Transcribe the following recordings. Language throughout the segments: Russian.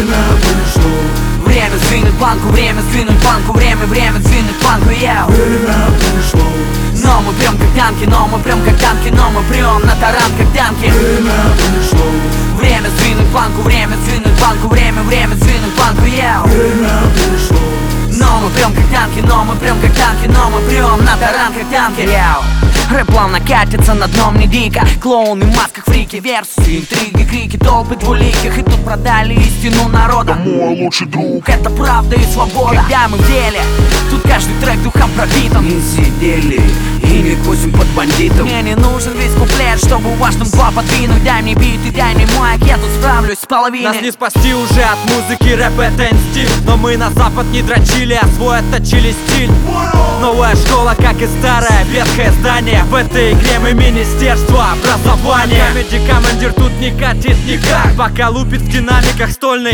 Время пришло. Время сдвинуть планку, время сдвинуть планку, время сдвинуть планку, yeah. Время пришло. Но мы прям как танки, но мы прям как танки, но мы прям на таран как танки. Время пришло. Время сдвинуть планку, время сдвинуть планку, время сдвинуть планку, yeah. Время пришло. Но мы прям как танки, но мы прям как танки, но мы прям на таран как танки, yeah. Рэп плавно катится на дном не дико. Клоуны в масках, фрики, версии, интриги, крики, толпы двуликих. И тут продали истину народа. Мой лучший друг. Это правда и свобода. Когда мы в деле, тут каждый трек духом пропитан. Не сидели и не косим под бандитом. Мне не нужен весь куплет, чтобы важным два подвинуть. Дай мне бит и дай мне майк, я тут справлюсь с половиной. Нас не спасти уже от музыки, рэп это инстинкт. Но мы на запад не дрочили, а свой отточили стиль. Новая школа, как и старое ветхое здание. В этой игре мы министерство образования. Камеди командир тут не катит никак, пока лупит в динамиках стольный.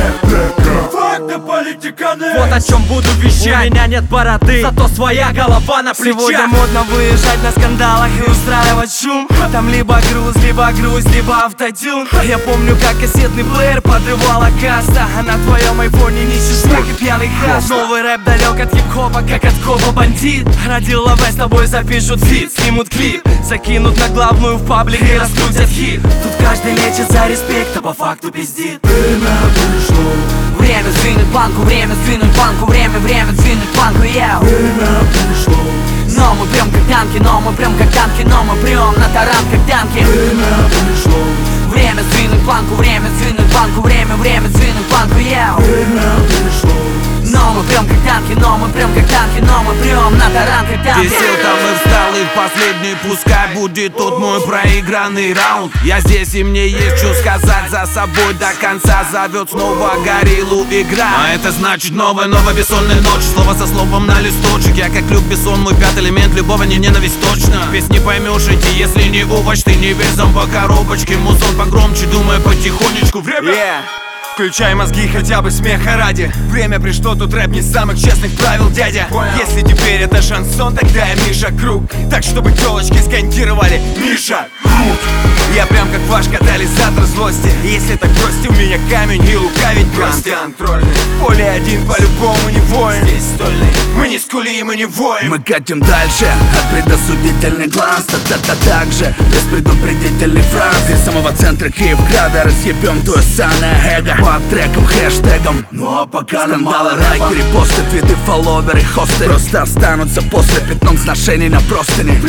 Факты политиканы. Вот о чем буду вещать. У меня нет бороды, зато своя голова на плечах. Сегодня модно выезжать на скандалах и устраивать шум. Там либо груз, либо автотюн. Я помню, как кассетный плеер подрывала касса, а на твоем айфоне нищий шмак и пьяный хаш. Новый рэп далек от хип-хопа, как от копа бандит. Родил лавэ, с тобой запишут фит, снимут клип, закинут на главную в паблик и раскрутят хит. Тут каждый лечит за респект, а по факту пиздит. Время пришло. Время сдвинуть планку, время сдвинуть планку, время сдвинуть планку, yeah. Время пришло. Но мы прям как танки, но мы прям как танки, но мы прям на таран как танки. Время пришло. Время сдвинуть планку, время сдвинуть планку, время сдвинуть планку, yeah. Время пришло. Но мы прям как танки, но мы прям как танки, но мы прям на таран как танки. Ты сел там и встал, и в последний пускай будет тот мой проигранный раунд. Я здесь, и мне есть что сказать, за собой до конца зовет снова гориллу игра. А это значит новая бессонная ночь. Слово со словом на листочек. Я как Люк Бессон, мой пятый элемент, любого не ненависть точно. Песни поймешь эти, если не овощ, ты не весь по коробочке. Музон погромче, думая потихонечку. Время! Включай мозги хотя бы смеха ради. Время пришло, тут рэп не самых честных правил, дядя. Если теперь это шансон, тогда я Миша Круг. Так, чтобы телочки скандировали Миша Круг. Я прям как ваш катализатор злости. Если так бросьте, у меня камень и лукавить бросьте. Контрольный. Поле один по-любому не воин. Здесь стольный. Мы не скулим, мы не воем. Мы катим дальше от предосудительный глаз. Та-та-та так же, без предупредительной фразы. Из самого центра Киевграда разъебем твое ссаное эго. Под треком, хэштегом. Ну а пока скандалы, лайки, репосты, твиты, фолловеры, хосты просто останутся после пятном сношений на простыне.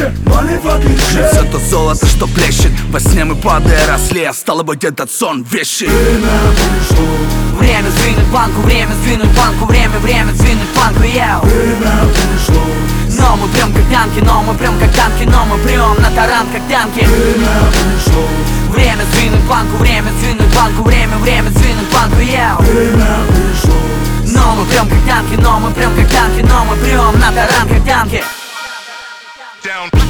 Все то золото, что блещет. Во сне мы падая росли, а стало быть этот сон вещи. Время пришло. Время сдвинуть планку, время сдвинуть планку, время сдвинуть планку, yeah. Время пришло. Но мы прям как танки, но мы прям как танки, но мы прям на таран как танки. Время пришло. Время сдвинуть планку, время сдвинуть планку, время сдвинуть планку, yeah. Время пришло. Но мы прям как танки, но мы прям как танки, но мы прям на таран как танки. Down.